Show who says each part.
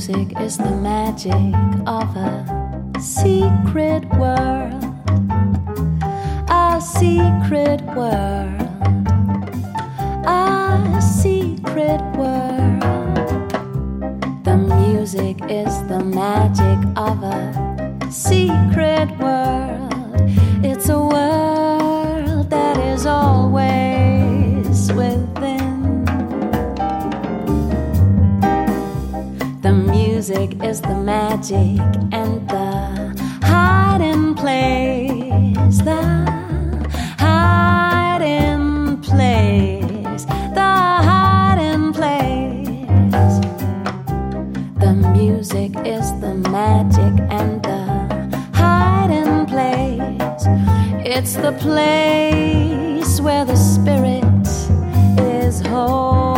Speaker 1: music is the magic of a secret world, a secret world, a secret world. The music is the magic of a secret world. It's a world that is always within. The music is the magic and the hiding place, the hiding place, the hiding place. The music is the magic and the hiding place. It's the place where the spirit is whole.